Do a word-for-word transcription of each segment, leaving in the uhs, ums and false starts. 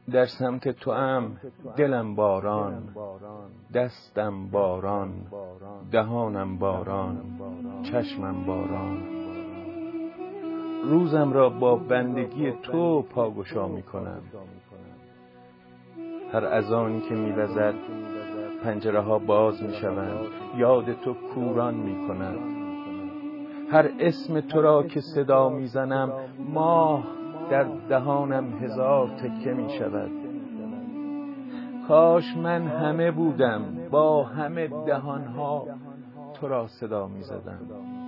در سمت تو ام دلم باران، دستم باران، دهانم باران، چشمم باران. روزم را با بندگی تو پاگشا می کنم. هر اذانی که می وزد پنجره ها باز می شوند، یاد تو کوران می کند. هر اسم تو را که صدا می زنم ماه در دهانم هزار تکه می شود. کاش من همه بودم با همه دهانها تو را صدا می زدم.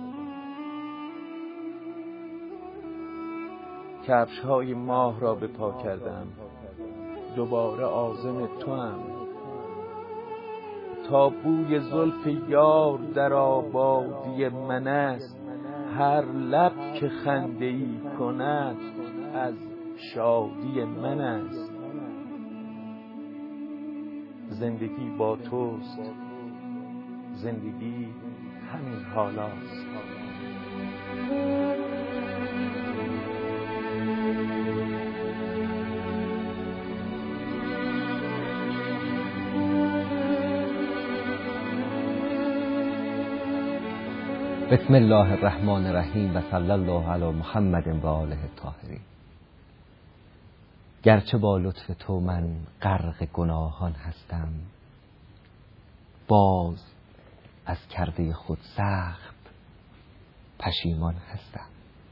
کفش های ماه را به پا کردم، دوباره عازم تو ام. تا بوی زلف یار در آبادی من است، هر لب که خنده ای کند از شادی من است. زندگی با توست، زندگی همین حالاست. بسم الله الرحمن الرحیم و صلی الله علی محمد و آله الطاهرین. گرچه با لطف تو من غرق گناهان هستم، باز از کرده خود سخت پشیمان هستم.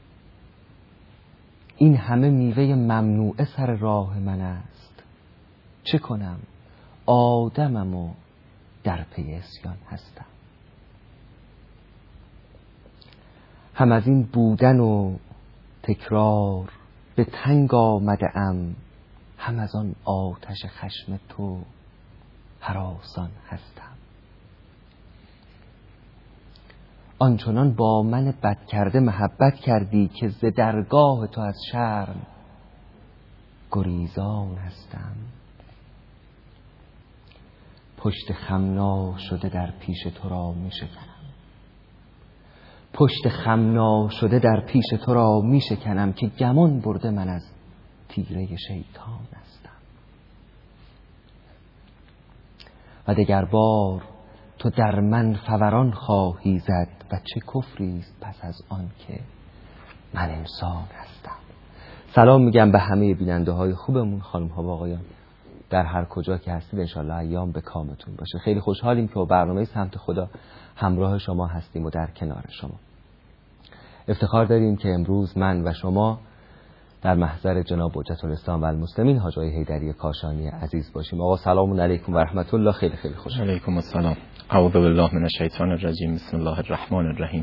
این همه میوه ممنوعه سر راه من است، چه کنم؟ آدمم و در پی عصیان هستم. هم از این بودن و تکرار به تنگ آمده ام، هم از آن آتش خشم تو هراسان هستم. آنچنان با من بد کرده محبت کردی که ز درگاه تو از شرم گریزان هستم. پشت خمنا شده در پیش تو را می شکنم، پشت خمنا شده در پیش تو را می شکنم که گمان برده من از تیره شیطان هستم. و دگر بار تو در من فوران خواهی زد و چه کفری است پس از آن که من انسان هستم. سلام میگم به همه بیننده های خوبمون، خانم ها و آقایان، در هر کجا که هستید انشالله ایام به کامتون باشه. خیلی خوشحالیم که با برنامه سمت خدا همراه شما هستیم و در کنار شما. افتخار داریم که امروز من و شما در محضر جناب حجت الاسلام و المسلمین حاج آقای حیدری کاشانی عزیز باشیم. آقا سلام علیکم و رحمت الله. خیلی خیلی خوشحالم. علیکم السلام. اعوذ بالله من الشیطان الرجیم. بسم الله الرحمن الرحیم.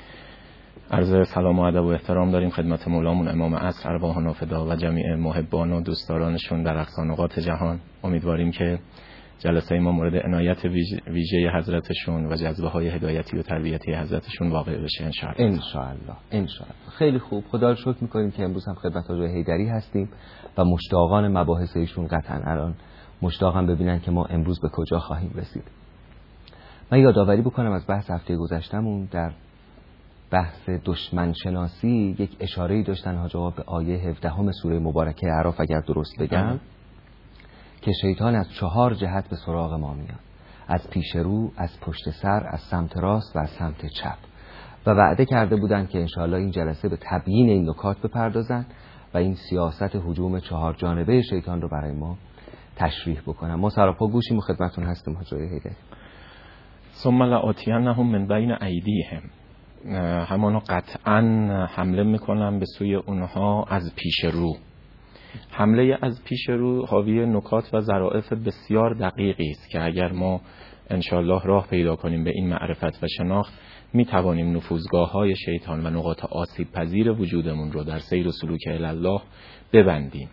عرض سلام و ادب و احترام داریم خدمت مولامون امام عصر ارواحنا فدا و جمیع محبان و دوستدارانشون در اقصا نقاط جهان. امیدواریم که جلسه ما مورد عنایت ویژه حضرتشون و جذبه های هدایتی و تربیتی حضرتشون واقع بشه ان شاء الله. ان شاء الله. ان شاء الله. خیلی خوب. خدا رو شکر می‌کنیم که امروز هم خدمت حاج حیدری هستیم و مشتاقان مباحث ایشون قطعاً الان مشتاقم ببینن که ما امروز به کجا خواهیم رسید. من یادآوری بکنم از بحث هفته گذشتمون در بحث دشمن شناسی یک اشاره‌ای داشتن حاج آقا به آیه هفدهم سوره مبارکه اعراف اگر درست بگم، که شیطان از چهار جهت به سراغ ما میاد: از پیش رو، از پشت سر، از سمت راست و از سمت چپ. و وعده کرده بودن که انشاءالله این جلسه به تبیین این نکات بپردازن و این سیاست هجوم چهار جانبه شیطان رو برای ما تشریح بکنن. ما سراپا گوشیم و خدمتتون هستیم حاج حیدری. ثم لآتینهم من بین ایدیهم، همانو قطعا حمله میکنم به سوی اونها از پیش رو. حمله از پیش رو حاوی نکات و ظرافت بسیار دقیقی است که اگر ما انشالله راه پیدا کنیم به این معرفت و شناخت، می توانیم نفوذگاه‌های شیطان و نقاط آسیب پذیر وجودمون رو در سیر و سلوک الله ببندیم.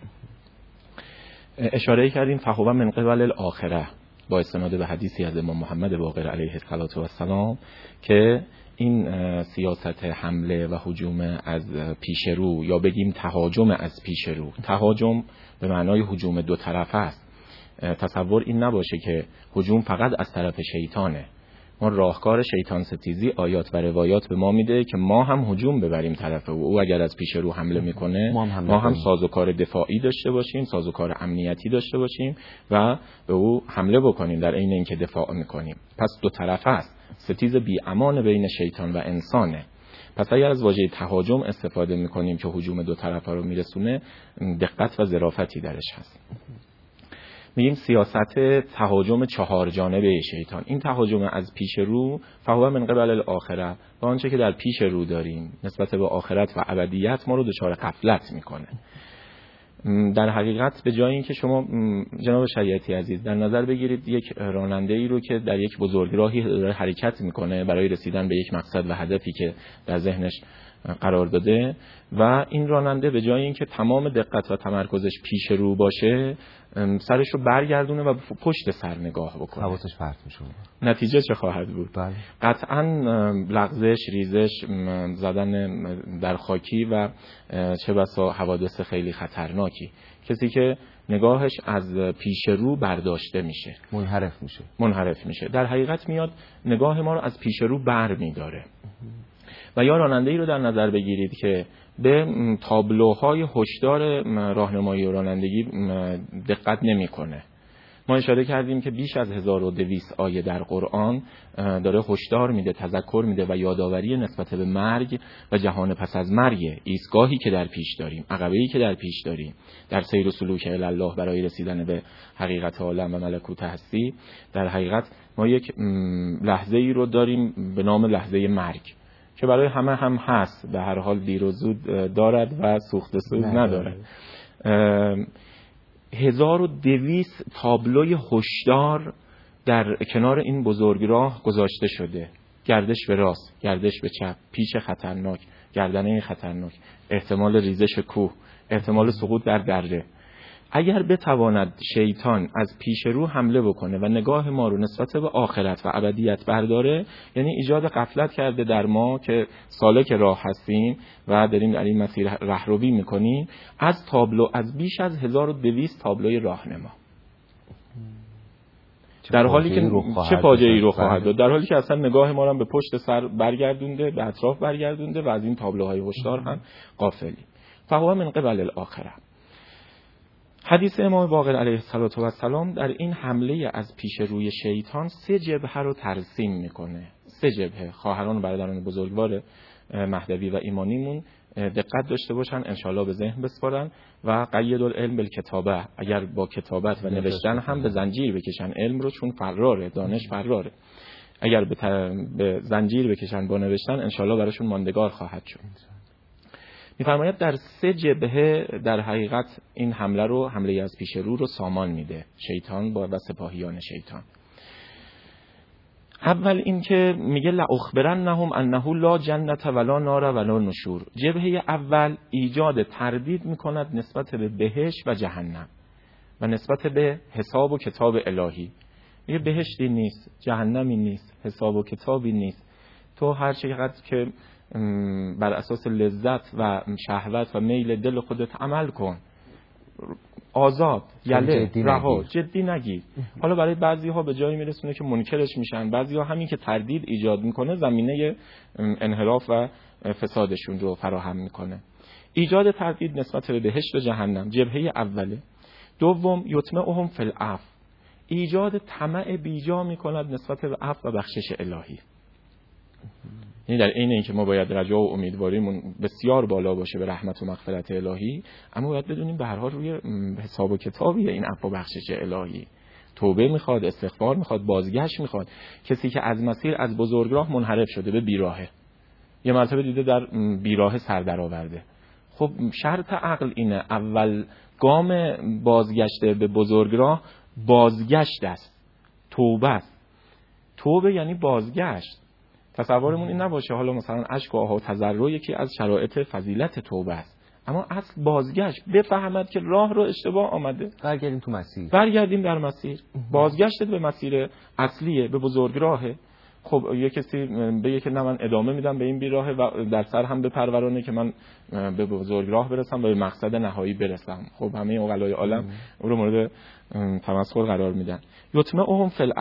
اشاره کردیم فهو من قبل الاخره با استناد به حدیثی از امام محمد باقر علیه السلام که این سیاست حمله و هجوم از پیش رو، یا بگیم تهاجم از پیش رو، تهاجم به معنای هجوم دو طرفه است. تصور این نباشه که هجوم فقط از طرف شیطانه. ما راهکار شیطان ستیزی آیات و روایات به ما میده که ما هم هجوم ببریم طرف او. او اگر از پیش رو حمله میکنه ما هم, ما هم سازوکار دفاعی داشته باشیم، سازوکار امنیتی داشته باشیم و به او حمله بکنیم در عین اینکه دفاع میکنیم. پس دو طرفه است، ستیز بی امان بین شیطان و انسانه. پس اگر از واژه تهاجم استفاده میکنیم که هجوم دو طرفه رو میرسونه، دقت و ظرافتی درش هست. میگیم سیاست تهاجم چهار جانبه شیطان. این تهاجم از پیش رو فهو من قبل الاخره، با آنچه که در پیش رو داریم نسبت به آخرت و ابدیت ما رو دچار غفلت میکنه. در حقیقت به جای اینکه شما جناب شریعتی عزیز در نظر بگیرید یک راننده ای رو که در یک بزرگراهی داره حرکت میکنه برای رسیدن به یک مقصد و هدفی که در ذهنش قرار داده، و این راننده به جای اینکه تمام دقت و تمرکزش پیش رو باشه، سرش رو برگردونه و پشت سر نگاه بکنه، حواسش پرت میشه. نتیجه چه خواهد بود؟ بله. قطعاً لغزش، ریزش، زدن در خاکی و چه بسا حوادث خیلی خطرناکی. کسی که نگاهش از پیش رو برداشته میشه، منحرف میشه منحرف میشه در حقیقت میاد نگاه ما رو از پیش رو بر میداره. و یا راننده‌ای رو در نظر بگیرید که به تابلوهای هشدار راهنمایی و رانندگی دقت نمیکنه. ما اشاره کردیم که بیش از هزار و دویست آیه در قرآن داره هشدار میده، تذکر میده و یادآوری نسبت به مرگ و جهان پس از مرگ، ایستگاهی که در پیش داریم، عقبه‌ای که در پیش داریم در سیر و سلوک الی الله برای رسیدن به حقیقت عالم و ملکوت هستی. در حقیقت ما یک لحظه ای رو داریم به نام لحظه مرگ که برای همه هم هست، به هر حال دیر و زود دارد و سوخت سوز ندارد. هزار و دویست تابلوی هشدار در کنار این بزرگراه گذاشته شده. گردش به راست، گردش به چپ، پیش خطرناک، گردنه خطرناک، احتمال ریزش کوه، احتمال سقوط در دره. اگر بتواند شیطان از پیش رو حمله بکنه و نگاه ما رو نسبت به آخرت و ابدیت برداره، یعنی ایجاد غفلت کرده در ما که سالک راه هستیم و داریم در این مسیر رهروی میکنیم، از تابلو از بیش از هزار و دویست تابلوی راهنما، در حالی که چه فاجعه‌ای رو خواهد داد، در حالی که اصلا نگاه ما رو به پشت سر برگردونده، به اطراف برگردونده و از این تابلوهای هشدار هم غافلیم. فهو من قبل الاخره. حدیث امام باقر علیه السلام در این حمله از پیش روی شیطان سه جبهه رو ترسیم میکنه. سه جبهه. خواهران و برادران بزرگوار مهدوی و ایمانیمون دقت داشته باشن، انشالله به ذهن بسپارن. و قید العلم بالکتابه، اگر با کتابت و نوشتن هم به زنجیر بکشن علم رو، چون فراره، دانش فراره. اگر به, به زنجیر بکشن با نوشتن، انشالله براشون ماندگار خواهد شد. می‌فرماید در سه جبهه در حقیقت این حمله رو، حمله از پیش رو رو سامان میده شیطان با و سپاهیان شیطان. اول این که میگه لأخبرنهم انه لا جنت ولا نار ولا نشور. جبهه اول ایجاد تردید میکند نسبت به بهشت و جهنم و نسبت به حساب و کتاب الهی. میگه بهشتی نیست، جهنمی نیست، حساب و کتابی نیست. تو هر چقدر که بر اساس لذت و شهوت و میل دل خودت عمل کن، آزاد، یله، رها، جدی نگیر. حالا برای بعضی ها به جایی میرسونه که منکرش میشن، بعضی ها همین که تردید ایجاد میکنه زمینه انحراف و فسادشون رو فراهم میکنه. ایجاد تردید نسبت به بهشت و جهنم جبهه اوله. دوم یطمعهم فی العفو، ایجاد طمع بیجا میکند نسبت به عفو و بخشش الهی. یعنی در عین اینکه ما باید رجا و امیدواریمون بسیار بالا باشه به رحمت و مغفرت الهی، اما باید بدونیم به هر حال روی حساب و کتابیه این عفو و بخشش الهی. توبه میخواد، استغفار میخواد، بازگشت میخواد. کسی که از مسیر از بزرگراه منحرف شده به بیراهه، یه مرتبه دیده در بیراهه سر در آورده، خب شرط عقل اینه اول گام بازگشته به بزرگراه بازگشت است، توبه است. توبه یعنی بازگشت. تصورمون این نباشه حالا مثلا اشک و آه و تضرع یکی از شرایط فضیلت توبه است، اما اصل بازگشت، بفهمد که راه رو اشتباه آمده، برگردیم تو مسیر، برگردیم در مسیر. بازگشت به مسیر اصلیه، به بزرگراهه. خب یه کسی بگه که نه من ادامه میدم به این بیراهه و در سر هم به پرورانه که من به بزرگراه برسم و به مقصد نهایی برسم. خب همه عقلای عالم او رو مورد تمسخر قرار میدن. یطمعهم فی العفو،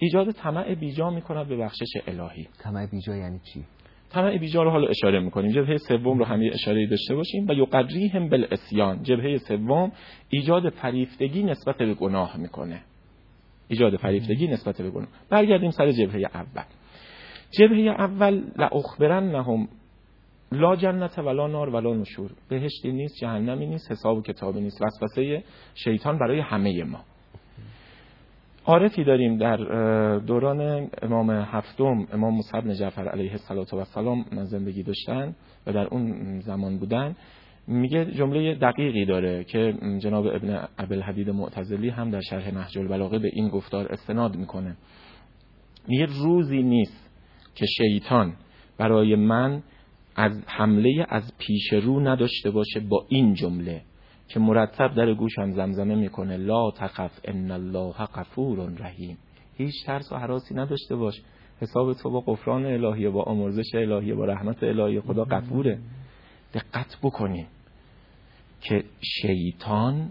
ایجاد طمع بیجا میکند به بخشش الهی. طمع بیجا یعنی چی؟ طمع بیجا رو حالا اشاره میکنیم. جبهه سوم رو هم یه اشاره داشته باشیم. و یقریهم بالعصیان، جبهه سوم ایجاد فریفتگی نسبت به گناه میکنه. ایجاد فریفتگی نسبت به گناه. برگردیم سر جبهه اول. جبهه اول لاخبرنهم لا جنت ولا نار ولا نشور، بهشتی نیست، جهنمی نیست، حساب و کتابی نیست. وسوسه شیطان برای همه ما. عارفی داریم در دوران امام هفتم، امام موسی بن جعفر علیه السلام زندگی داشتن و در اون زمان بودن، میگه جمله دقیقی داره که جناب ابن ابوالحدید معتزلی هم در شرح نهج البلاغه به این گفتار استناد میکنه. میگه روزی نیست که شیطان برای من از حمله از پیش رو نداشته باشه با این جمله که مرتب در گوشم زمزمه میکنه لا تخف ان الله غفور رحیم. هیچ ترس و هراسی نداشته باش، حساب تو با غفران الهی، با آمرزش الهی، با رحمت الهی، خدا غفوره. دقت بکنین که شیطان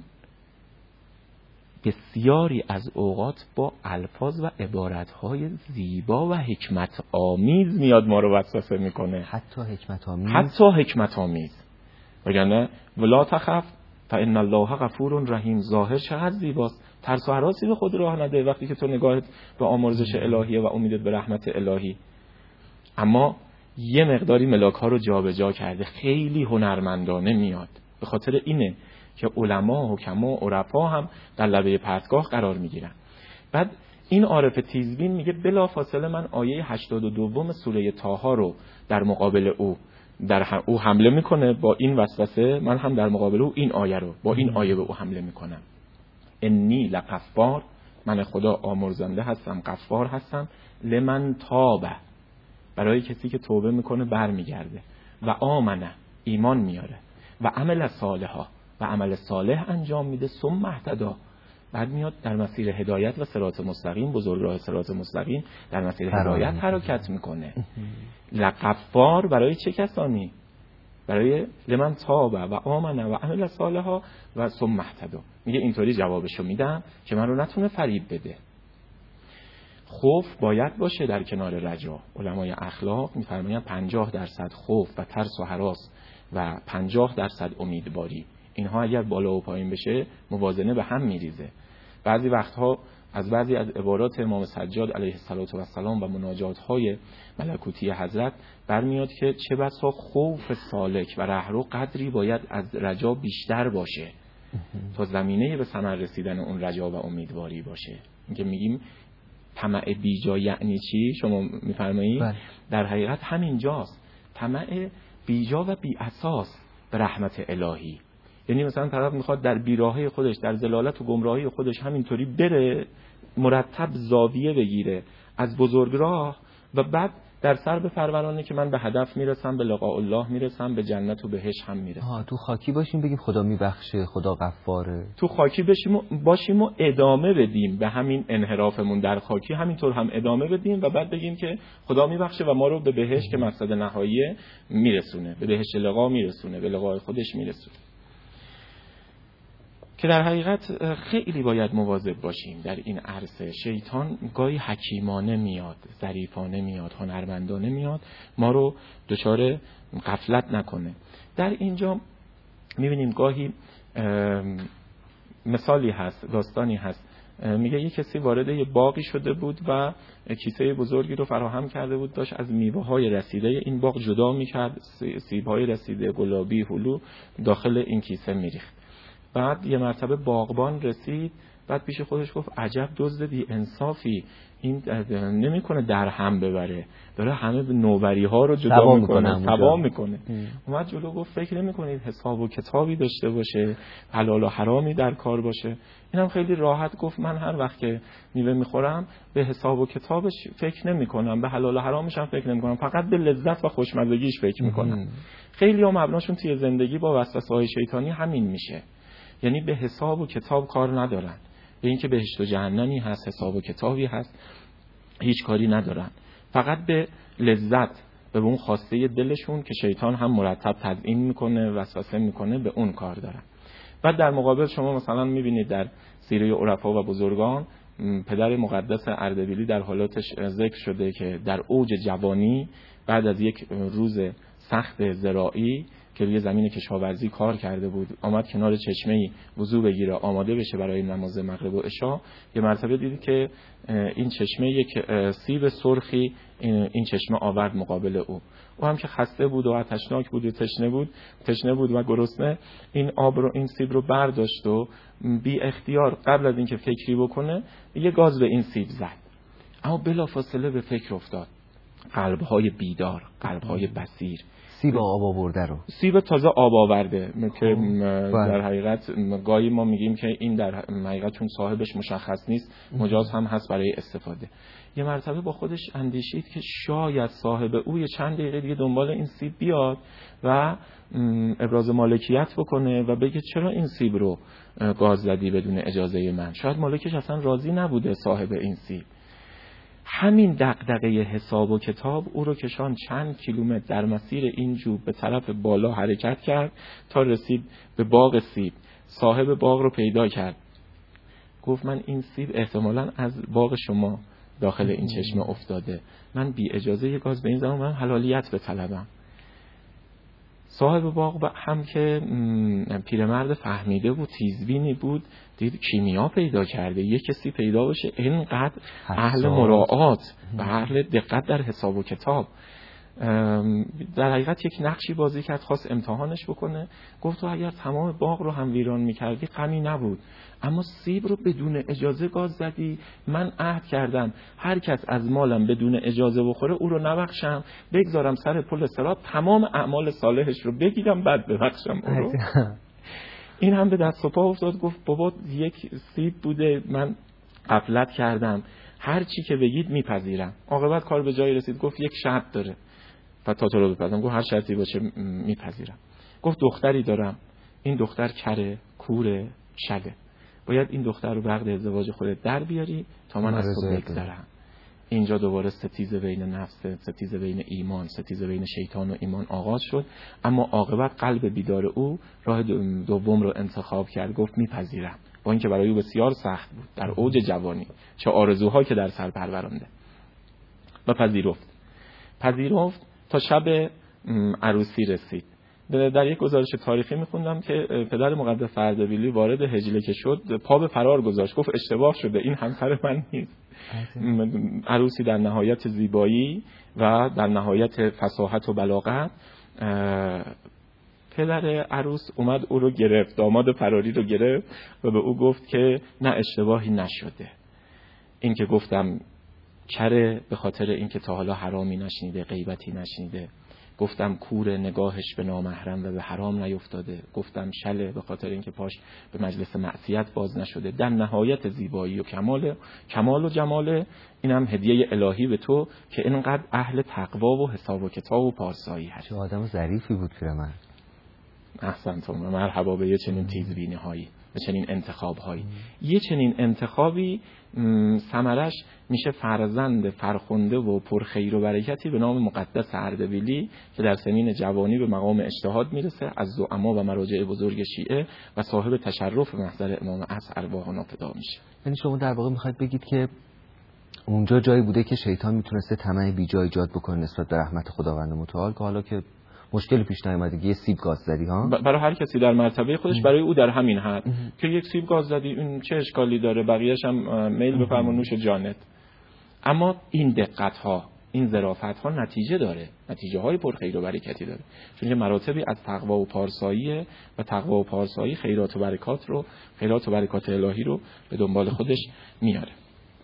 بسیاری از اوقات با الفاظ و عبارتهای زیبا و حکمت آمیز میاد ما رو وسوسه میکنه. حتی حکمت آمیز. حتی حکمت آمیز. وگرنه ولا تخف فان الله غفور رحیم ظاهر چقدر زیباست. ترس و هراسی به خود راه نده وقتی که تو نگاهت به آمرزش الهیه و امیدت به رحمت الهی. اما یه مقداری ملاک ها رو جابجا کرده، خیلی هنرمندانه میاد. به خاطر اینه که علما، حکما، عرفا هم در لبه پرتگاه قرار میگیرن. بعد این عارف تیزبین میگه بلا فاصله من آیه هشتاد و دو سوره طه رو در مقابل او در هم او حمله میکنه با این وسوسه، من هم در مقابل او این آیه رو با این آیه به او حمله میکنم. انی لغفار، من خدا آمرزنده هستم، غفار هستم، لمن تابه، برای کسی که توبه میکنه برمیگرده، و آمنه، ایمان میاره، و عمل صالحا، و عمل صالح انجام میده، ثم اهتدی، بعد میاد در مسیر هدایت و صراط مستقیم، بزرگراه صراط مستقیم در مسیر هدایت حرکت میکنه. لغفار برای چه کسانی؟ برای لمن تابه و آمنه و عمل صالحا و ثم اهتدی. میگه اینطوری جوابشو میدم که من رو نتونه فریب بده. خوف باید باشه در کنار رجا. علمای اخلاق میفرمایند پنجاه درصد خوف و ترس و هراس و پنجاه درصد امیدواری، اینها اگر بالا و پایین بشه موازنه به هم میریزه. بعضی وقتها از بعضی از عبارات امام سجاد علیه السلام و مناجات‌های ملکوتی حضرت برمیاد که چه بسا خوف سالک و رهرو قدری باید از رجا بیشتر باشه تا زمینه به ثمر رسیدن اون رجا و امیدواری باشه. اینکه میگیم طمع بیجا یعنی چی؟ شما میفرمایید در حقیقت همین جاست. طمع بیجا و بی اساس به رحمت الهی. یعنی مثلا طرف میخواد در بیراهه خودش، در ضلالت و گمراهی خودش همینطوری بره، مرتب زاویه بگیره از بزرگراه و بعد در سر به پرورانه که من به هدف میرسم، به لقاء الله میرسم، به جنت و بهشت هم میرسم. ها تو خاکی باشیم بگیم خدا میبخشه، خدا غفاره. تو خاکی باشیم و باشیم و ادامه بدیم به همین انحرافمون در خاکی، همینطور هم ادامه بدیم و بعد بگیم که خدا میبخشه و ما رو به بهشت که مقصد نهایی میرسونه، به بهشت لقا میرسونه، به لقاء خودش میرسونه. که در حقیقت خیلی باید مواظب باشیم در این عرصه. شیطان گاهی حکیمانه میاد، ظریفانه میاد، هنرمندانه میاد، ما رو دچار غفلت نکنه. در اینجا میبینیم گاهی مثالی هست، داستانی هست، میگه یه کسی وارد یه باغی شده بود و کیسه بزرگی رو فراهم کرده بود، داشت از میوه‌های رسیده این باغ جدا میکرد، سیب‌های رسیده گلابی، هلو داخل این کیسه میریخت. بعد یه مرتبه باغبان رسید، بعد پیش خودش گفت عجب دزد بی انصافی، این نمیکنه در هم ببره، داره همه نوبری ها رو جدا میکنه، تباه میکنه. اومد جلو گفت فکر نمیکنید حساب و کتابی داشته باشه، حلال و حرامی در کار باشه؟ اینم خیلی راحت گفت من هر وقت که میوه میخورم به حساب و کتابش فکر نمیکنم، به حلال و حرامش هم فکر نمیکنم، فقط به لذت و خوشمزگیش فکر میکنم. خیلی ها مبناشون توی زندگی با وسوسه‌های شیطانی همین میشه، یعنی به حساب و کتاب کار ندارن، به اینکه بهشت و جهنمی هست، حساب و کتابی هست، هیچ کاری ندارن، فقط به لذت، به اون خواسته دلشون که شیطان هم مرتب تزیین میکنه، وسوسه میکنه، به اون کار دارن. بعد در مقابل شما مثلا میبینید در سیره عرفا و بزرگان پدر مقدس اردبیلی در حالاتش ذکر شده که در اوج جوانی بعد از یک روز سخت زراعی که روی زمین کشاورزی کار کرده بود، آمد کنار چشمه‌ای وضو بگیره آماده بشه برای نماز مغرب و عشا، یه مرتبه دید که این چشمه یک سیب سرخی این چشمه آورد مقابل او. او هم که خسته بود و آتشناک بود و تشنه بود تشنه بود و گرسنه، این آب رو این سیب رو برداشت و بی اختیار قبل از اینکه فکری بکنه یه گاز به این سیب زد. اما بلافاصله به فکر افتاد. قلب‌های بیدار، قلب‌های بصیر، سیب آب آورده رو سیب تازه آب آورده که در حقیقت گاهی ما میگیم که این در حقیقت چون صاحبش مشخص نیست مجاز هم هست برای استفاده. یه مرتبه با خودش اندیشید که شاید صاحب او یه چند دقیقه دیگه دنبال این سیب بیاد و ابراز مالکیت بکنه و بگه چرا این سیب رو گاز زدی بدون اجازه من. شاید مالکش اصلا راضی نبوده صاحب این سیب. همین دغدغه حساب و کتاب او رو کشان چند کیلومتر در مسیر این جوب به طرف بالا حرکت کرد تا رسید به باغ سیب. صاحب باغ رو پیدا کرد. گفت من این سیب احتمالاً از باغ شما داخل این چشمه افتاده، من بی اجازه یک گاز به این زمان من حلالیت بطلبم. صاحب باغ هم که پیرمرد فهمیده بود، تیزبینی بود، دید کیمیا پیدا کرده. یک کسی پیدا باشه اینقدر اهل مراعات و اهل دقت در حساب و کتاب. در حقیقت یک نقشی بازی کرد، خواست امتحانش بکنه. گفت تو اگر تمام باغ رو هم ویران میکردی غمی نبود، اما سیب رو بدون اجازه گاز زدی. من عهد کردم هر کس از مالم بدون اجازه بخوره او رو نبخشم، بگذارم سر پل صراط تمام اعمال صالحش رو بگیرم بعد ببخشم او رو. این هم به دست و پا افتاد. گفت بابا یک سیب بوده، من غفلت کردم، هر چی که بگید میپذیرم. عاقبت کار به جایی رسید. گفت یک شرط داره و تا تو رو بپذیرم. گفت هر شرطی باشه میپذیرم. گفت دختری دارم، این دختر کره، کوره، شله، باید این دختر رو به عقد ازدواج خودت در بیاری تا من از تو بگذرم. اینجا دوباره ستیزه بین نفس، ستیزه بین ایمان، ستیزه بین شیطان و ایمان آغاز شد. اما عاقبت قلب بیدار او راه دوم رو انتخاب کرد. گفت میپذیرم، با اینکه برای او بسیار سخت بود در اوج جوانی، چه آرزوهایی که در سر پرورانده. و پذیرفت پذیرفت تا شب عروسی رسید. در یک گزارش تاریخی میخوندم که پدر مقدس اردبیلی وارد حجله که شد پا به فرار گذاشت. گفت اشتباه شده، این همسر من نیست. عروسی در نهایت زیبایی و در نهایت فصاحت و بلاغت. پدر عروس اومد او رو گرفت، داماد فراری رو گرفت و به او گفت که نه اشتباهی نشده. این که گفتم کره به خاطر اینکه تا حالا حرامی نشنیده، غیبتی نشنیده. گفتم کور نگاهش به نامحرم و به حرام نیفتاده. گفتم شله به خاطر اینکه پاش به مجلس معصیت باز نشده. در نهایت زیبایی و کمال کمال و جمال، اینم هدیه الهی به تو که اینقدر اهل تقوا و حساب و کتاب و پارسایی هست. چه آدم ظریفی بود پیرمرد. احسنتم، مرحبا به یه چنین تیزبینی هایی، به چنین انتخاب هایی. یه چنین انتخابی ثمرش میشه فرزند فرخنده و پرخیر و برکتی به نام مقدس اردبیلی که در سنین جوانی به مقام اجتهاد میرسه، از زعما و مراجع بزرگ شیعه و صاحب تشرف محضر امام عصر ارواح و نافدا میشه. یعنی شما در واقع میخواید بگید که اونجا جایی بوده که شیطان میتونسته طمع بی جا ایجاد بکنه نسبت به رحمت خداوند متعال، که حالا که مشکلی پیش نیامده یه سیب گاز زدی ها. برای هر کسی در مرتبه خودش ام. برای او در همین حد ام. که یک سیب گاز زدی این چه اشکالی داره، بقیه‌اش هم میل بفرما نوش جانت. اما این دقت ها، این ظرافت ها نتیجه داره، نتیجه های پرخیر و برکتی داره، چون که مراتبی از تقوا و پارسایی و تقوا و پارسایی خیرات و برکات رو خیرات و برکات الهی رو به دنبال خودش میاره.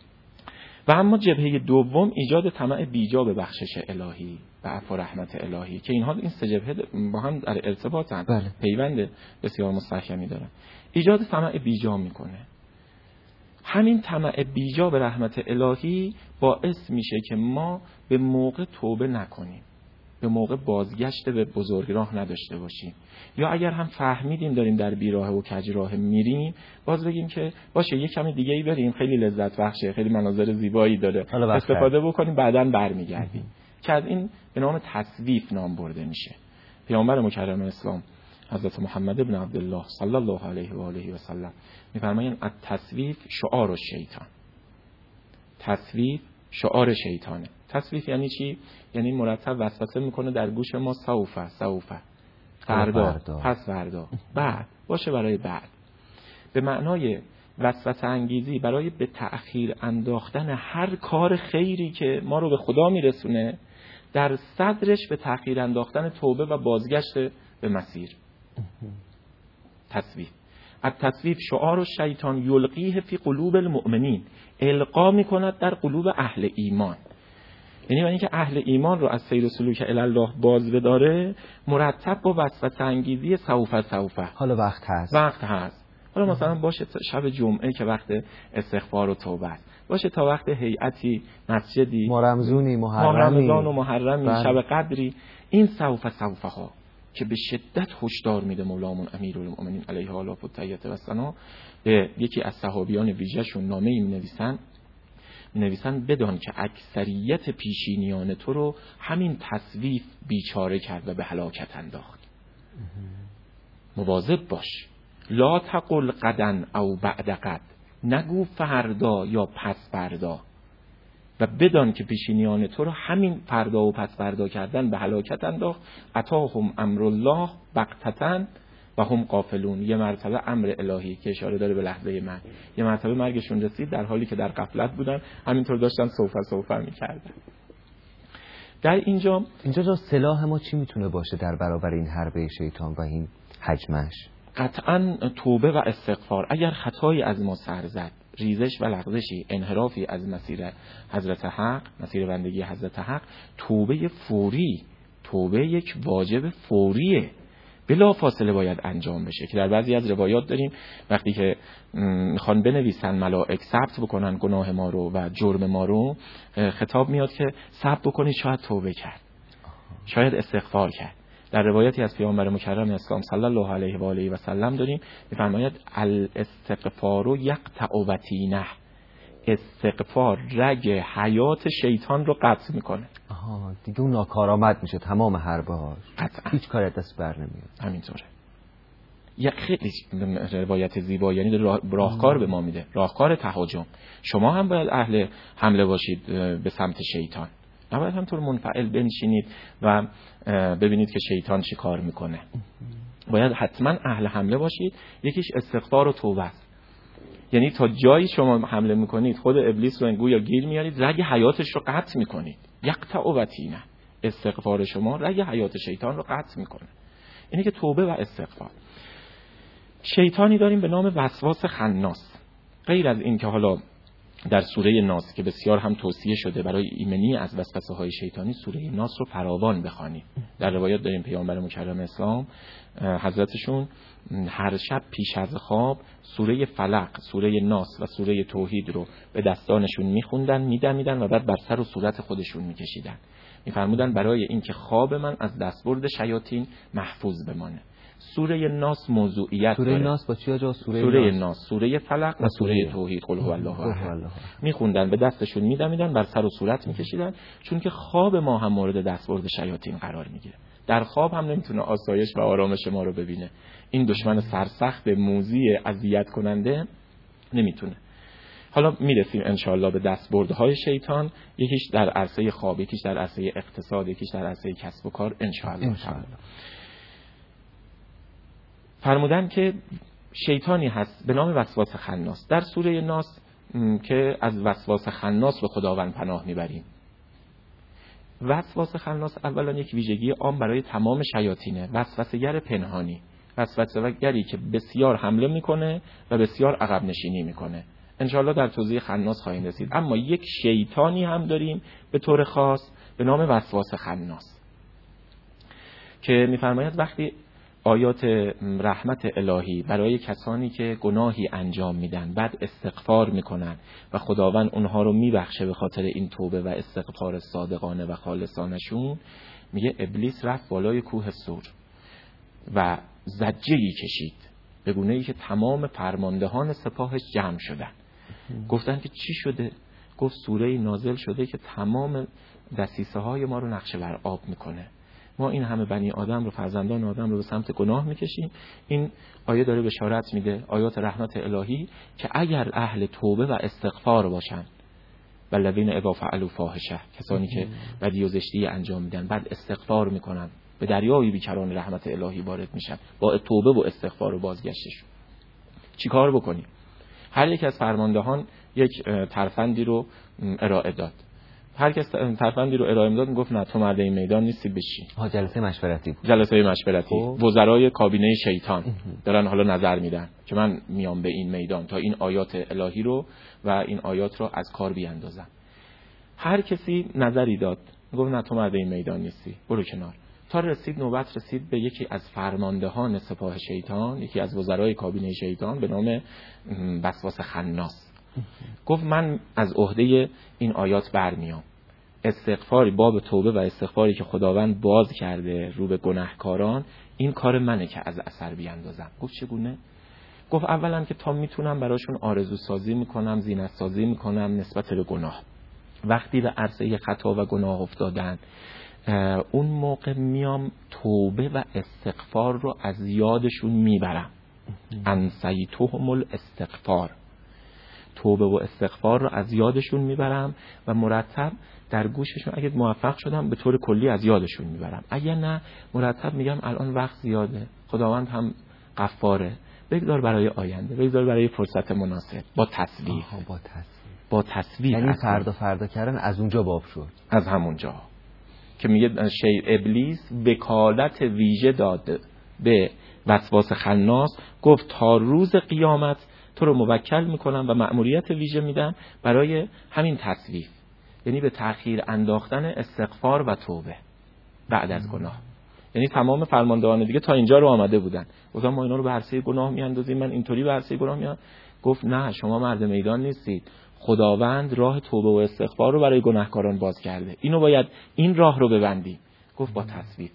و اما جبهه دوم ایجاد طمع بیجا به بخشش الهی و عفو و رحمت الهی که اینها این سه جبهه با هم در ارتباطن، بله. پیوند بسیار مستحکمی دارن. ایجاد طمع بیجا میکنه. همین طمع بیجا به رحمت الهی باعث میشه که ما به موقع توبه نکنیم، به موقع بازگشت به بزرگراه نداشته باشیم، یا اگر هم فهمیدیم داریم در بیراه و کجراه میریم باز بگیم که باشه یک کمی دیگه ای بریم، خیلی لذت بخشه، خیلی مناظر زیبایی داره، استفاده بکنیم بعداً برمیگردیم. که از این به نام تصویف نام برده میشه. پیامبر مکرم اسلام حضرت محمد ابن عبدالله صلی الله علیه و آله و سلم میفرمایند التصویف شعار الشیطان. تصویف شعار شیطانه. تصویف یعنی چی؟ یعنی مرتب وسوسه میکنه در گوش ما سوفه سوفه، فردا، پس فردا، بعد، باشه برای بعد. به معنای وسوسه انگیزی برای به تأخیر انداختن هر کار خیری که ما رو به خدا میرسونه، در صدرش به تأخیر انداختن توبه و بازگشت به مسیر. تصویف. التصویف شعار الشیطان یلقیه فی قلوب المؤمنین، القا میکند در قلوب اهل ایمان. یعنی برای اینکه اهل ایمان رو از سیر و سلوک الی الله باز بداره، مرتب با وسوسه انگیزی سوف سوف. حالا وقت هست. وقت هست. حالا مثلا باشه شب جمعه که وقت استغفار و توبه است. باشه تا وقت هیئتی، مسجدی، ما رمضونی، محرمی، رمضان و محرمی، بله. شب قدری، این سوف سوف ها که به شدت هشدار میده مولامون امیرالمؤمنین علیه آلاف و تحیت و ثنا، به یکی از صحابیان ویژه‌شون نامه‌ای می‌نویسن می‌نویسن بدان که اکثریت پیشینیان تو رو همین تصویف بیچاره کرد و به هلاکت انداخت. مواظب باش. لا تقل غدا او بعد غد، نگو فردا یا پس فردا، و بدان که پیشینیان تو رو همین فردا و پس فردا کردن به هلاکت انداخت. اتاهم امر الله بغتة و هم غافلون. یه مرتبه امر الهی که اشاره داره به لحظه مرگ، یه مرتبه مرگشون رسید در حالی که در غفلت بودن، همینطور داشتن سوفه سوفه میکردن. در اینجا اینجا جا سلاح ما چی میتونه باشه در برابر این حربه شیطان و این حجمش؟ قطعا توبه و استغفار. اگر خطایی از ما سر زد، ریزش و لغزشی، انحرافی از مسیر حضرت حق، مسیر بندگی حضرت حق، توبه فوری، توبه یک واجب فوریه، بلا فاصله باید انجام بشه. که در بعضی از روایات داریم وقتی که میخوان بنویسن ملائک ثبت بکنن گناه ما رو و جرم ما رو، خطاب میاد که ثبت بکنید شاید توبه کرد، شاید استغفار کرد. در روایتی از پیامبر مکرم اسلام صلی الله علیه و آله و سلم داریم میفرماید الاستغفار یقطع وتینه، استغفار رگ حیات شیطان رو قطع میکنه. آها، دیگه اون ناکارآمد میشه تمام حربه هاش، قطعا هیچ کاری دست بر نمیاد. همینطوره. یک خیلی روایت زیبا، یعنی راه، راهکار به ما میده، راهکار تهاجم. شما هم باید اهل حمله باشید به سمت شیطان، نباید همطور منفعل بنشینید و ببینید که شیطان چی کار میکنه. باید حتما اهل حمله باشید. یکیش استغفار و توبه است. یعنی تا جایی شما حمله میکنید خود ابلیس رو انگویا گیر میارید، رگ حیاتش رو قطع میکنید. یقطع وتینه، استغفار شما رگ حیات شیطان رو قطع میکنه. اینه که توبه و استغفار. شیطانی داریم به نام وسواس خناس. غیر از این که حالا در سوره ناس که بسیار هم توصیه شده برای ایمنی از وسوسه های شیطانی، سوره ناس رو فراوان بخوانید. در روایات داریم پیامبر مکرم اسلام حضرتشون هر شب پیش از خواب سوره فلق، سوره ناس و سوره توحید رو به دستانشون میخوندن، میدمیدن و بعد بر سر و صورت خودشون میکشیدن. میفرمودن برای اینکه خواب من از دستبرد شیاطین محفوظ بمانه. سوره ناس موضوعیت سوره داره. ناس با چی جا؟ سوره, سوره ناس. ناس، سوره فلق و سوره توحید، قل هو الله احد. میخوندن، به دستشون میدمیدن، بر سر و صورت میکشیدن، چون که خواب ما هم مورد دستبرد شیاطین قرار میگیره. در خواب هم نمیتونه آسایش و آرامش ما رو ببینه. این دشمن سرسخت موذی اذیت کننده نمیتونه. حالا میرسیم انشاءالله به دستبردهای شیطان، یکیش در عرصه خواب، یکیش در عرصه اقتصاد، یکیش در عرصه کسب و کار انشاءالله. فرمودن که شیطانی هست به نام وسواس خناس. در سوره ناس که از وسواس خناس به خداوند پناه میبریم. وسواس خناس اولا یک ویژگی عام برای تمام شیاطینه، وسوسه‌گر پنهانی، وسوسه‌گری که بسیار حمله میکنه و بسیار عقب نشینی میکنه. انشاءالله در توضیح خناس خواهیم رسید. اما یک شیطانی هم داریم به طور خاص به نام وسواس خناس که میفرماید وقتی آیات رحمت الهی برای کسانی که گناهی انجام میدن، بعد استغفار میکنن و خداوند اونها رو میبخشه به خاطر این توبه و استغفار صادقانه و خالصانشون، میگه ابلیس رفت بالای کوه سور و زجه‌ای کشید به گونه‌ای که تمام فرماندهان سپاهش جمع شدن. گفتن که چی شده؟ گفت سوره نازل شده که تمام دسیسه های ما رو نقشه بر آب میکنه. ما این همه بنی آدم رو، فرزندان آدم رو به سمت گناه میکشیم. این آیه داره بشارت میده، آیات رحمت الهی، که اگر اهل توبه و استغفار باشن والذین اذا فعلوا فاحشه، کسانی که بدی و زشتی انجام میدن بعد استغفار میکنن به دریای بیکران رحمت الهی وارد میشن با توبه و استغفار و بازگشتشون. چیکار بکنیم؟ هر یک از فرماندهان یک ترفندی رو ارائه داد. هر کس ترفندی رو ارائه میداد میگفت نه تو مرد این میدان نیستی، بشین. ها جلسه مشورتی بود. جلسه مشورتی. وزرای کابینه شیطان دارن حالا نظر میدن که من میام به این میدان تا این آیات الهی رو و این آیات رو از کار بیاندازم. هر کسی نظری داد، گفت نه تو مرد این میدان نیستی، برو کنار. تا رسید نوبت رسید به یکی از فرماندهان سپاه شیطان، یکی از وزرای کابینه شیطان به نام وسواس خناس. گفت من از عهده این آیات برمیام. استغفاری، باب توبه و استغفاری که خداوند باز کرده رو به گناهکاران، این کار منه که از اثر بیاندازم. گفت چگونه؟ گفت اولا که تا میتونم براشون آرزو سازی میکنم، زینت سازی میکنم نسبت به گناه. وقتی به عرصه خطا و گناه افتادن، اون موقع میام توبه و استغفار رو از یادشون میبرم. انسیتهم الاستغفار، توبه و استغفار رو از یادشون میبرم و مرتب در گوششون اگه موفق شدم به طور کلی از یادشون میبرم. اگه نه مرتب میگم الان وقت زیاده، خداوند هم غفاره، بگذار برای آینده، بگذار برای فرصت مناسب. با تصویف با تصویف با تصویف یعنی فردا فردا کردن از اونجا باب شد. از همونجا که میگه شی ابلیس وکالت ویژه داد به وسواس خناس، گفت تا روز قیامت تو رو موکل میکنم و مأموریت ویژه میدم برای همین تصویف، یعنی به تأخیر انداختن استغفار و توبه بعد از گناه. یعنی تمام فرماندهان دیگه تا اینجا رو آمده بودن، گفتم ما اینا رو به عرصه گناه میاندازیم، من اینطوری به عرصه گناه میام. گفت نه، شما مرد میدان نیستید، خداوند راه توبه و استغفار رو برای گناهکاران باز کرده، اینو باید این راه رو ببندی. گفت با تصویب،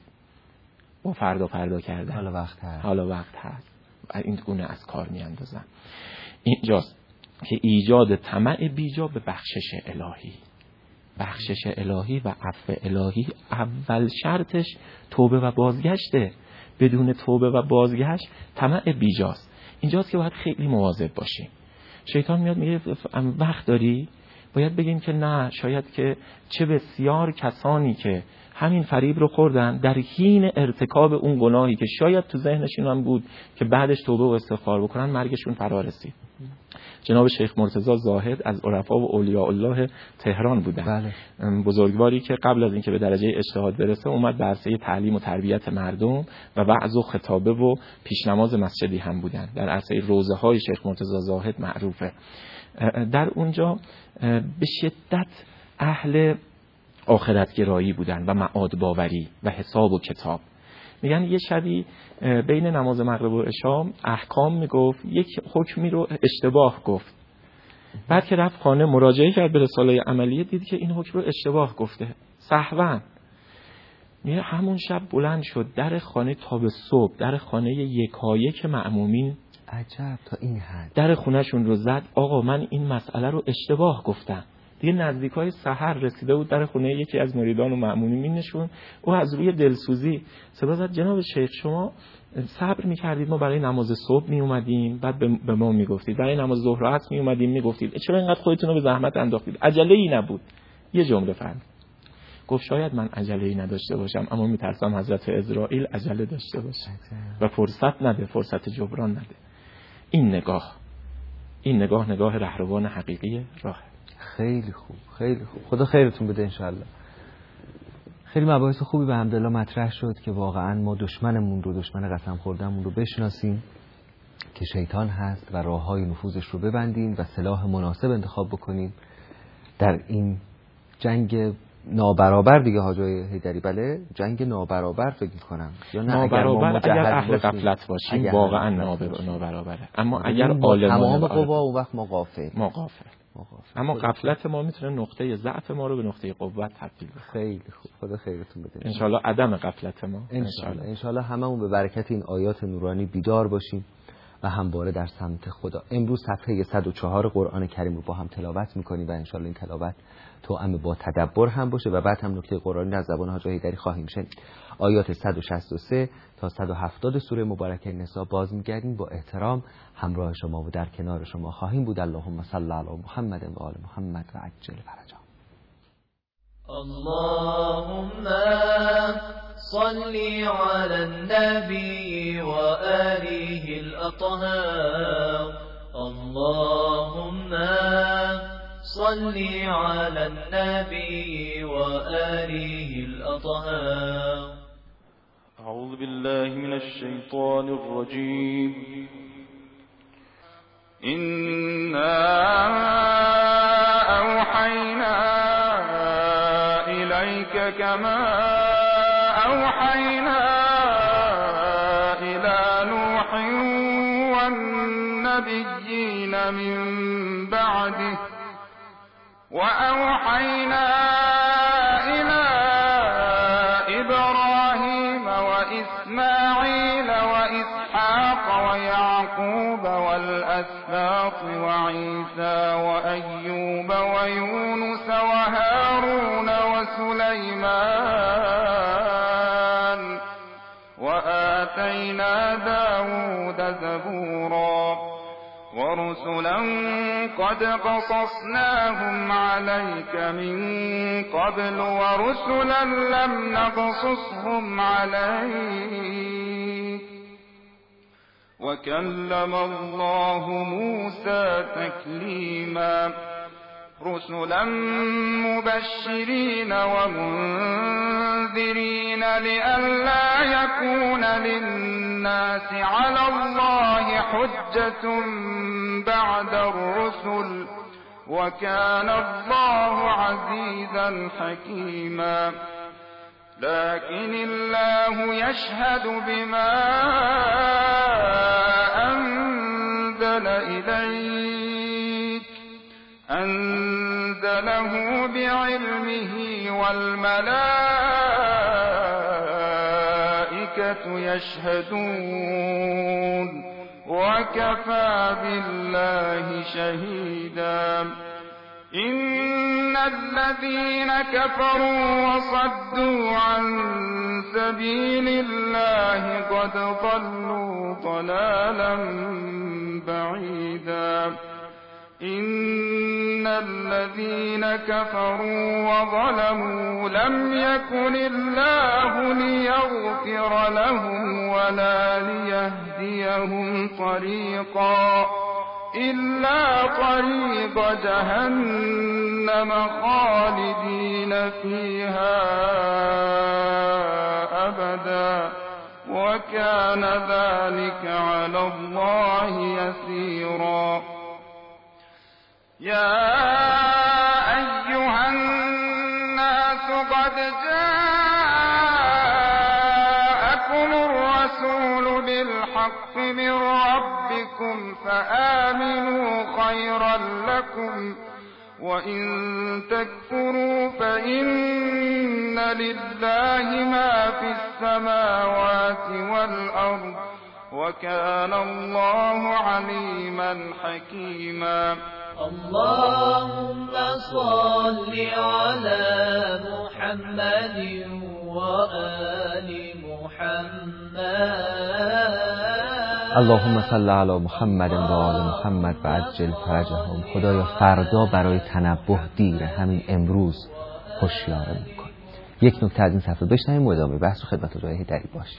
با فردا فردا کردن، حالا وقت هست، حالا وقت هست، این گونه از کار میاندازن. اینجاست که ایجاد طمع بیجا به بخشش الهی، بخشش الهی و عفو الهی اول شرطش توبه و بازگشته. بدون توبه و بازگشت طمع بیجاست. اینجاست که باید خیلی مواظب باشیم. شیطان میاد میگه وقت داری؟ باید بگیم که نه، شاید که چه بسیار کسانی که همین فریب رو خوردن در حین ارتکاب اون گناهی که شاید تو ذهنشون هم بود که بعدش توبه و استغفار بکنن، مرگشون فرا رسید. جناب شیخ مرتضی زاهد از عرفا و اولیاء الله تهران بودن. بله. بزرگواری که قبل از اینکه به درجه اجتهاد برسه اومد در عرصه تعلیم و تربیت مردم و وعظ و خطابه و پیشنماز مسجدی هم بودن. در عرصه روزه های شیخ مرتضی زاهد معروفه. در اونجا به شدت اهل آخرتگرایی بودن و معاد باوری و حساب و کتاب. میگن یه شبی بین نماز مغرب و عشا احکام میگفت، یک حکمی رو اشتباه گفت. بعد که رفت خانه مراجعه کرد به رساله عملیه، دید که این حکم رو اشتباه گفته، سهوا. میگه همون شب بلند شد در خانه تا به صبح، در خانه یکایک مأمومین، عجب تا این حد در خونهشون رو زد. آقا من این مسئله رو اشتباه گفتم. دیگه نزدیکای سحر رسیده بود، در خونه یکی از مریدان و مأمونین نشون. او از روی دلسوزی صدا زد جناب شیخ شما صبر می‌کردید، ما برای نماز صبح می اومدیم بعد به ما میگفتید، برای نماز ظهر و عصر می اومدیم میگفتید، چرا اینقدر خودتون رو به زحمت انداختید؟ عجله‌ای نبود. یه جمله فرمود. گفت شاید من عجله‌ای نداشته باشم، اما میترسم حضرت عزرائیل عجله داشته باشه و فرصت نده، فرصت جبران نده. این نگاه این نگاه نگاه رهروان حقیقی راه. خیلی خوب، خیلی خوب. خدا خیرتون بده انشالله. خیلی مباحث خوبی به حمدالله مطرح شد که واقعا ما دشمنمون رو، دشمن قسم خورده‌مون رو بشناسیم که شیطان هست و راههای نفوذش رو ببندیم و سلاح مناسب انتخاب بکنیم در این جنگ نابرابر دیگه. حاجای حیدری بله، جنگ نابرابر فکر می‌کنم، یا نه نابرابر اگر, اگر اهل غفلت باشیم اگر واقعا نابرابره، اما اگر عالمان تمام قوا اون وقت ما غافل ما غافل اما غفلت ما میتونه نقطه ضعف ما رو به نقطه قوت تبدیل کنه. خیلی خوب، خدا خیرتون بده ان شاء الله. عدم غفلت ما ان شاء الله ان شاء الله هممون به برکت این آیات نورانی بیدار باشیم و همواره در سمت خدا. امروز صفحه صد و چهار قرآن کریم رو با هم تلاوت میکنیم و انشالله این تلاوت توأم با تدبر هم باشه و بعد هم نکته قرآنی از زبان حاج حیدری خواهیم شنید. آیات صد و شصت و سه تا صد و هفتاد سوره مبارکه نساء باز میگردیم. با احترام همراه شما و در کنار شما خواهیم بود. اللهم صل علی محمد و آل محمد و عجل فرجهم. اللهم صل على النبي وآله الأطهار. اللهم صل على النبي وآله الأطهار. أعوذ بالله من الشيطان الرجيم. إنا أوحينا إليك كما أوحينا إلى نوح والنبيين من بعده وأوحينا إلى إبراهيم وإسماعيل وإسحاق ويعقوب والأسباط وعيسى وأيوب ويونس وهارون وسليمان وآتينا داود زبورا ورسلا قد قصصناهم عليك من قبل ورسلا لم نقصصهم عليك وكلم الله موسى تكليما رسلا مبشرين ومنذرين لئلا يكون للناس على الله حجة بعد الرسل وكان الله عزيزا حكيما لكن الله يشهد بما أنزل إليك أنزله بعلمه والملائكة يشهدون وكفى بالله شهيدا إن الذين كفروا وصدوا عن سبيل الله قد ضلوا ضلالا بعيدا إن الذين كفروا وظلموا لم يكن الله ليغفر لهم ولا ليهديهم طريقا إلا طريق جهنم خالدين فيها أبدا وكان ذلك على الله يسيرا يا أيها الناس قد جاءكم الرسول بالحق من ربكم فآمنوا خيرا لكم وإن تكفروا فإن لله ما في السماوات والأرض وكان الله عليما حكيما اللهم صل على محمد وآل محمد اللهم صل علی محمد و آل محمد و عجل فرجهم. خدایا فردا برای تنبه دیره، همین امروز هوشیارم میکن. یک نکته از این صفحه بشنویم و ادامه بحث و خدمت حاج حیدری باشیم.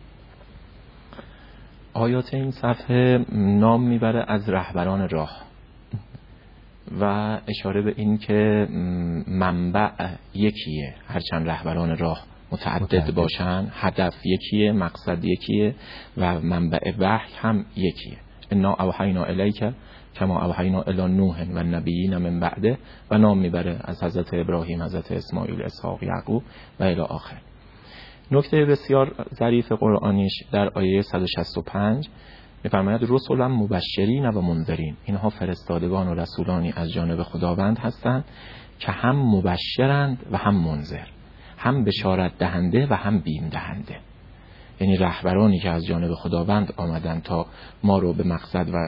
آیات این صفحه نام میبره از رهبران راه و اشاره به این که منبع یکیه، هرچند رهبران راه متعدد, متعدد باشن، هدف یکیه، مقصد یکیه و منبع وحی هم یکیه. انا اوحینا الیک کما اوحینا الی نوح و النبیین من بعده و نام میبره از حضرت ابراهیم، حضرت اسماعیل، اسحاق، یعقوب و الی آخر. نکته بسیار ظریف قرآنیش در آیه صد و شصت و پنج می‌فرماید رسولا مبشرین و منذرین. اینها فرستادگان و رسولانی از جانب خداوند هستند که هم مبشرند و هم منذر، هم بشارت دهنده و هم بیم دهنده. یعنی رهبرانی که از جانب خداوند آمدن تا ما رو به مقصد و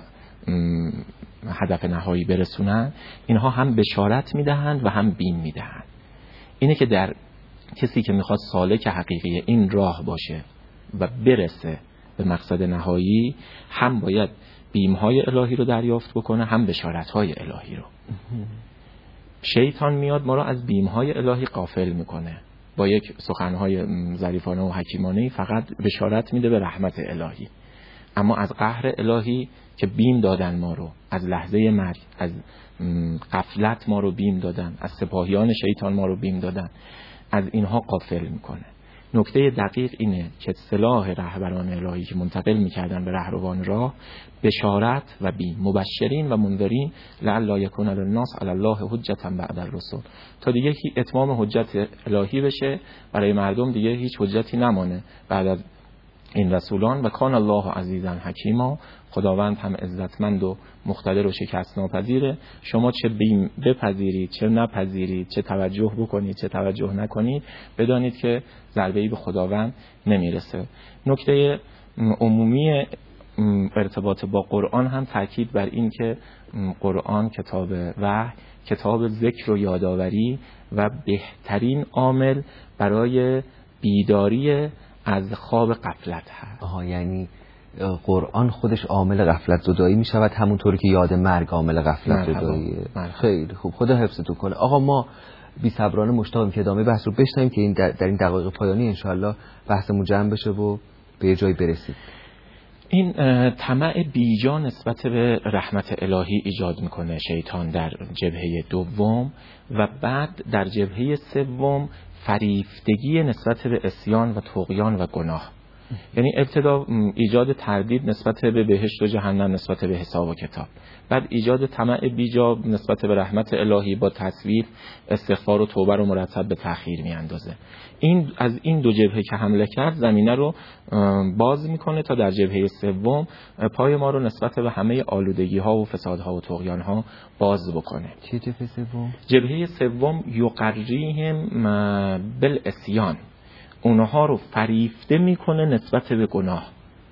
هدف نهایی برسونن، اینها هم بشارت میدهند و هم بیم میدهند. اینه که در کسی که میخواد سالک حقیقی این راه باشه و برسه به مقصد نهایی، هم باید بیمهای الهی رو دریافت بکنه، هم بشارتهای الهی رو. شیطان میاد ما رو از بیمهای الهی غافل میکنه، با یک سخنهای ظریفانه و حکیمانه فقط بشارت میده به رحمت الهی، اما از قهر الهی که بیم دادن ما رو، از لحظه مرگ، از غفلت ما رو بیم دادن، از سپاهیان شیطان ما رو بیم دادن، از اینها غافل میکنه. نکته دقیق اینه که سلاح رهبران الهی که منتقل میکردن به رهروان راه، بشارت و بیم، مبشرین و منذرین، لعل یکون للناس علی الله حجة بعد الرسل، تا دیگه اتمام حجت الهی بشه برای مردم، دیگه هیچ حجتی نمانه بعد از این رسولان. و کان الله عزیزا حکیما، خداوند هم عزتمند و مقتدر و شکست ناپذیره. شما چه بیم بپذیرید چه نپذیرید، چه توجه بکنید چه توجه نکنید، بدانید که ضربه‌ای به خداوند نمیرسه. نکته عمومی ارتباط با قرآن هم تاکید بر این که قرآن کتاب وحی، کتاب ذکر و یادآوری و بهترین عامل برای بیداری از خواب غفلت هست. آها، یعنی قرآن خودش عامل غفلت زدایی می شود، همونطوری که یاد مرگ عامل غفلت زداییه. خیلی خوب، خدا حفظتون کنه. آقا ما بی صبرانه مشتاقیم که ادامه بحث رو بشنویم که این در, در این دقایق پایانی انشالله بحثمون جمع بشه و به یه جایی برسیم. این طمع بیجا نسبت به رحمت الهی ایجاد میکنه شیطان در جبهه دوم، و بعد در جبهه سوم فریفتگی نسبت به عصیان و طغیان و گناه. یعنی ابتدا ایجاد تردید نسبت به بهشت و جهنم، نسبت به حساب و کتاب، بعد ایجاد طمع بیجا نسبت به رحمت الهی با تصویب استغفار و توبه رو مرتب به تأخیر میاندازه. این از این دو جبهه که حمله کرد زمینه رو باز میکنه تا در جبهه سوم پای ما رو نسبت به همه آلودگی ها و فساد ها و طغیان ها باز بکنه. چه جبهه سوم؟ جبهه سوم یقریهم بالعصیان، اونها رو فریفته میکنه نسبت به گناه،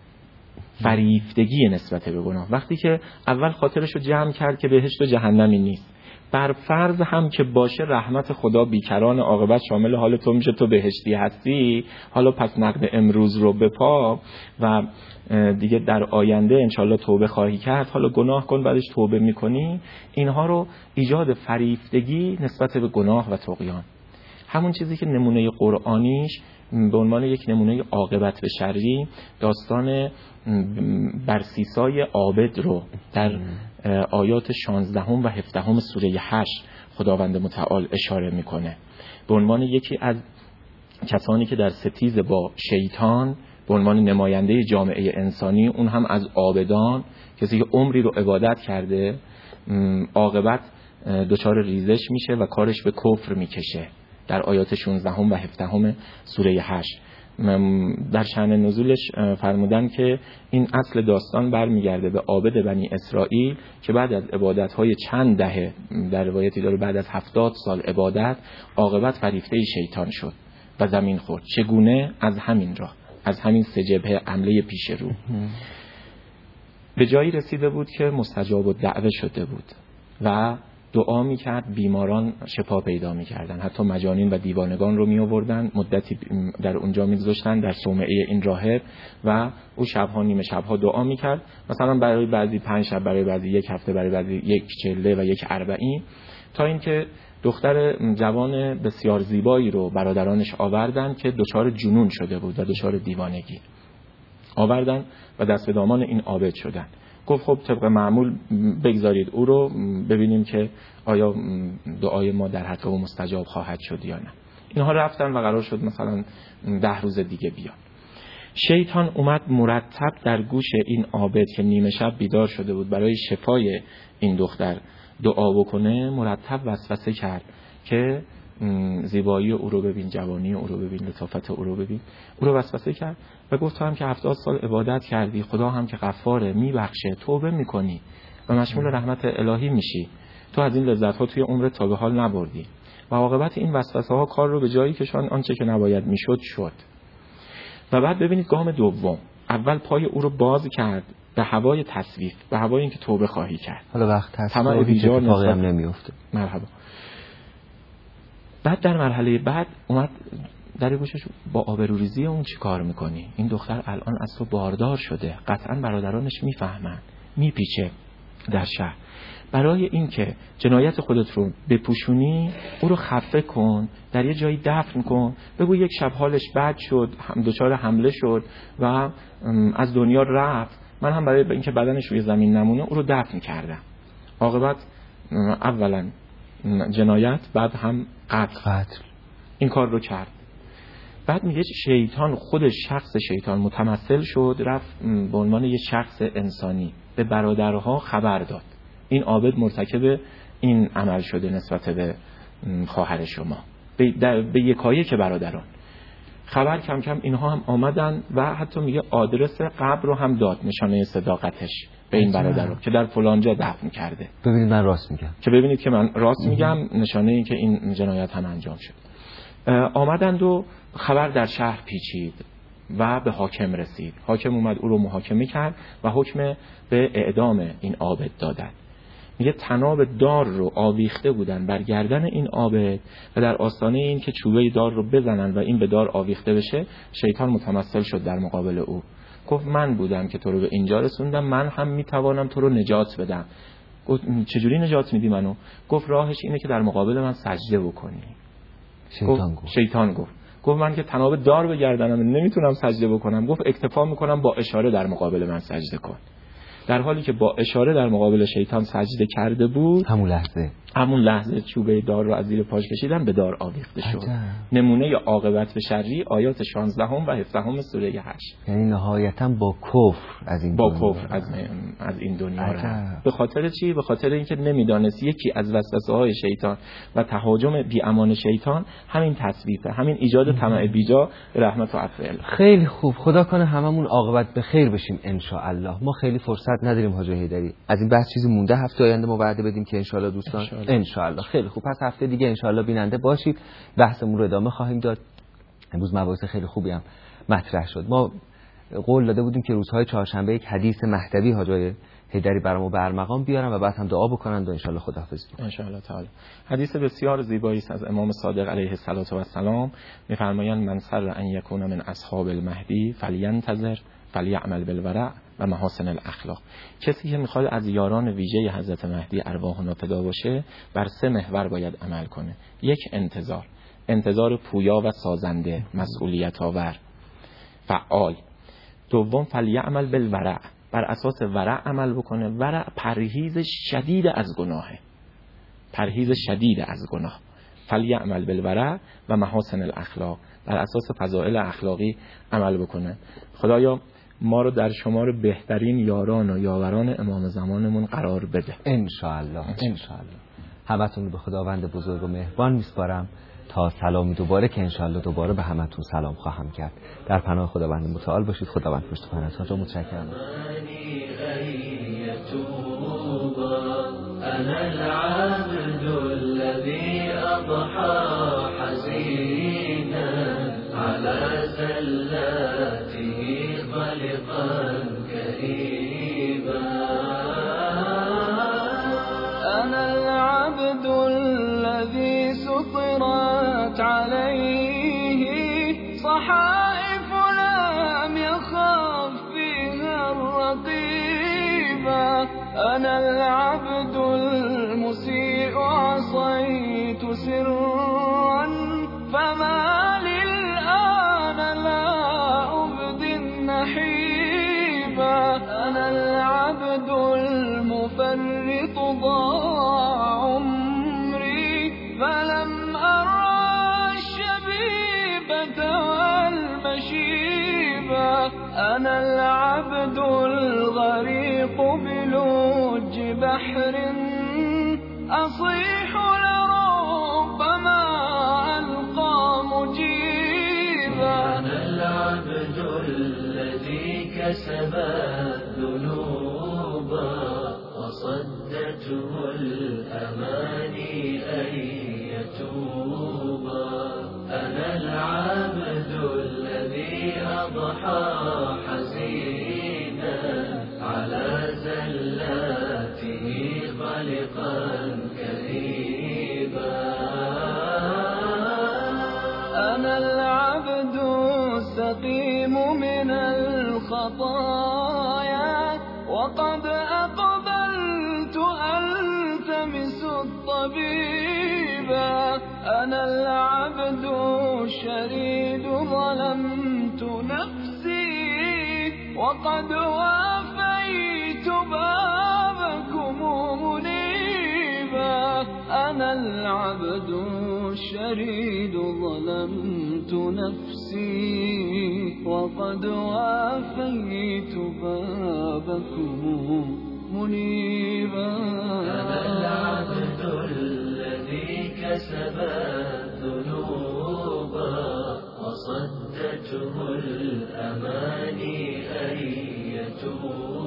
فریفتگی نسبت به گناه. وقتی که اول خاطرش رو جمع کرد که بهشت و جهنمی نیست، بر فرض هم که باشه رحمت خدا بیکران، عاقبت شامل حال تو میشه، تو بهشتی هستی، حالا پس نقد امروز رو بپا و دیگه در آینده انشالله توبه خواهی کرد، حالا گناه کن بعدش توبه میکنی. اینها رو ایجاد فریفتگی نسبت به گناه و طغیان، همون چیزی که نمونه قرآنیش به عنوان یک نمونه عاقبت به شری داستان برسیسای عابد رو در آیات شانزدهم و هفدهم سوره هشت خداوند متعال اشاره میکنه، به عنوان یکی از کسانی که در ستیز با شیطان به عنوان نماینده جامعه انسانی، اون هم از عابدان، کسی که عمری رو عبادت کرده، عاقبت دچار ریزش میشه و کارش به کفر میکشه. در آیات شانزدهم و هفدهم سوره هشت در شأن نزولش فرمودن که این اصل داستان برمیگرده به عابد بنی اسرائیل که بعد از عبادت‌های چند دهه، در روایتی داره بعد از هفتاد سال عبادت، عاقبت فریفته شیطان شد و زمین خورد. چگونه؟ از همین راه، از همین سه جبهه عمله پیش رو به جایی رسیده بود که مستجاب الدعوه شده بود و دعا میکرد، بیماران شفا پیدا میکردن، حتی مجانین و دیوانگان رو میآوردن، مدتی در اونجا میگذاشتن در صومعه این راهب و او شبها نیمه شبها دعا میکرد، مثلا برای بعضی پنج شب، برای بعضی یک هفته، برای بعضی یک چله و یک اربعین، تا اینکه دختر جوان بسیار زیبایی رو برادرانش آوردن که دچار جنون شده بود و دچار دیوانگی، آوردن و دست به دامان این عابد شدن. گفت خب طبق معمول بگذارید او رو ببینیم که آیا دعای ما در حق او مستجاب خواهد شد یا نه. اینها رفتن و قرار شد مثلا ده روز دیگه بیان. شیطان اومد مرتب در گوش این عابد که نیمه شب بیدار شده بود برای شفای این دختر دعا بکنه، مرتب وسوسه کرد که زیبایی او رو ببین، جوانی او رو ببین، لطافت او رو ببین. او رو وسوسه کرد و گفت تو هم که هفتاد سال عبادت کردی، خدا هم که غفاره، میبخشه، توبه میکنی و مشمول رحمت الهی میشی، تو از این لذت ها توی عمرت تا به حال نبردی و عاقبت این وسوسه ها کار رو به جایی کشاند آنچه که نباید میشد شد. و بعد ببینید گام دوم، اول پای او رو باز کرد به هوای تصویف، به هوای اینکه توبه خواهی کرد. حالا وقت تصویف هیچ اتفاقی هم نمیفته. مرحبا. بعد در مرحله بعد اومد در گوشش با آبروریزی اون چی کار میکنی؟ این دختر الان از تو باردار شده، قطعا برادرانش میفهمن، میپیچه در شهر. برای اینکه جنایت خودت رو بپوشونی او رو خفه کن، در یه جایی دفن کن، بگو یک شب حالش بد شد، هم دچار حمله شد و از دنیا رفت، من هم برای اینکه بدنش روی زمین نمونه او رو دفن کردم. عاقبت اولا جنایت، بعد هم قتل. قتل این کار رو کرد. بعد میگه شیطان، خود شخص شیطان متمثل شد، رفت به عنوان یک شخص انسانی به برادرها خبر داد این عابد مرتکب این عمل شده نسبت به خواهر شما، به, به یکایی که برادران خبر. کم کم اینها هم آمدن و حتی میگه آدرس قبر رو هم داد، نشانه صداقتش به این برادران که در فلانجا دفن کرده. ببینید من راست میگم، که ببینید که من راست میگم، نشانه این که این جنایت هم انجام شد. آمدند و خبر در شهر پیچید و به حاکم رسید. حاکم اومد او رو محاکمه کرد و حکم به اعدام این عابد دادند. میگه تناب دار رو آویخته بودن بر گردن این عابد و در آستانه این که چوبه دار رو بزنن و این به دار آویخته بشه، شیطان متمثل شد در مقابل او. گفت من بودم که تو رو به اینجا رسوندم، من هم میتوانم تو رو نجات بدم. گفت چجوری نجات میدی منو؟ گفت راهش اینه که در مقابل من سجده بکنی. شیطان گفت شیطان گفت گفت من که تناب دار به گردنم نمیتونم سجده بکنم. گفت اکتفا میکنم با اشاره در مقابل من سجده کن. در حالی که با اشاره در مقابل شیطان سجده کرده بود، همون لحظه همون لحظه چوبه دار رو از زیر پاش کشیدن، به دار آویخته شد. نمونه ی عاقبت به شری آیات شانزدهم و هفدهم سوره هشت. یعنی نهایتا با کفر از این با دنیا کفر از, از این دنیا رفت. به خاطر چی؟ به خاطر اینکه نمیدانست یکی از وسوسه های شیطان و تهاجم بی امان شیطان همین تصویفه، همین ایجاد طمع بیجا رحمت و عفو. خیلی خوب، خدا کنه هممون عاقبت به خیر بشیم ان شاء الله. ما خیلی فرصت نداریم حاج حیدری، از این بحث چیزی مونده، هفته آینده ما وعده بدیم که ان شاء الله دوستان ان شاء الله. خیلی خوب، پس هفته دیگه ان شاء الله بیننده باشید، بحثمون رو ادامه خواهیم داد. امروز مباحث خیلی خوبی هم مطرح شد. ما قول داده بودیم که روزهای چهارشنبه یک حدیث مهدوی حاج حیدری برامون به ارمغان بیارن و بعد هم دعا بکنن و ان شاء الله خداحافظی ان شاء الله تعالی. حدیث بسیار زیبایی است از امام صادق علیه السلام، می‌فرمایند من سر ان یکون من اصحاب المهدی فلینتظر فلیعمل بالورع و محاسن الاخلاق. کسی که میخواد از یاران ویژه حضرت مهدی ارواحنا فدا باشه، بر سه محور باید عمل کنه. یک، انتظار، انتظار پویا و سازنده، مسئولیت آور، فعال. دوم، فلیعمل بالورع، بر اساس ورع عمل بکنه. ورع پرهیز شدید از گناهه، پرهیز شدید از گناه. فلیعمل بالورع و محاسن الاخلاق، بر اساس فضائل اخلاقی عمل بکنه. خدایا ما رو در شمار بهترین یاران و یاوران امام زمانمون قرار بده ان شاء الله. ان شاء الله. همتون رو به خداوند بزرگ و مهربان میسپارم تا سلامی دوباره که ان شاء الله دوباره به همتون سلام خواهم کرد. در پناه خداوند متعال باشید. خداوند پشت پناهتون رو متشکرم. أنا العبد الذي أضحى حزينا على زلاته خلقا كئيبا. أنا العبد الذي سطرت عليه صحائف لم يخاف فيها الرقيبا. أنا العبد المسيء عصيت سرا فما للآن لا أبدي النحيبا. أنا العبد المفرط ضاع عمري فلم أرى الشبيبة والمشيبا. أنا العبد الغريق بلوج بحر أصيح لربما ألقى مجيبا. أنا العبد الذي كسب الذنوب وصدته الأماني أن يتوبا. أنا العبد الذي يضحى حزينا على زلاته خالقا كئيبا. أنا العبد السقيم من الخطايا وقد أقبلت ألتمس الطبيبا. أنا العبد الشريد ظلمت نفسي وقد وافيت بابكم منيبا. أنا العبد الشريد ظلمت نفسي وقد وافيت بابكم منيبا. أنا العبد الذي كسب الذنوب وصدته الأماني أن يتوب.